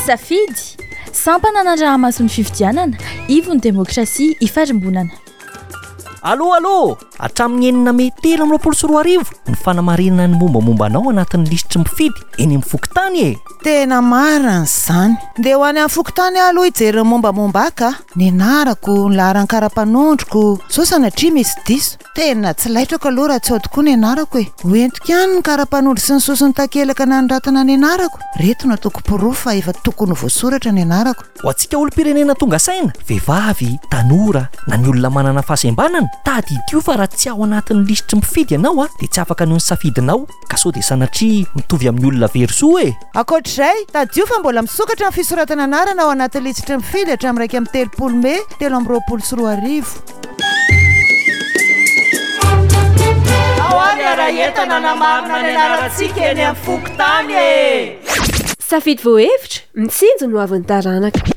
safidy sampananandrahamasony fifidianana ivony demokrasia ifarimbonana. Allo hatramin'ny 9:30 ny fanamarinana ny mombamombanao anatin'ny lisitry mifidy eny amin'ny fokotany e. Tena marina izany. Ndeha ho any amin'ny fokotany aloha hijery mombamomba aka. Nianarako ny laharan'ny karapanondroko sao sanatria misy diso. Tena tsy laitrako aloha raha tsy ao tokoa nianarako e. Hoentiko ihany ny karapanondro sy ny sosiny takelaka nanoratana nianarako. Reto nataoko pirofo fa efa tokony voasoratra nianarako. Ho antsika olom-pirenena tonga saina, vehivavy, tanora, na ny olona manana fahasembanana, tady io fa raha tsy ao anatin'ny lisitry mifidy ianao dia tsy afaka noho ny safidinao, ka sao dia sanatria mitovy amin'ny olona verosoa e. Akoatr'izay, tady io fa mbola misokatra amin'ny fisoratana anarana ao anatin'ny lisitry mifidy hatramin'ny 30 May 2024. Ao any ara-entana namarina ny anarantsika eny amin'ny fokotany e. Safidy voahevitra, mitsinjo no avy ny taranaka.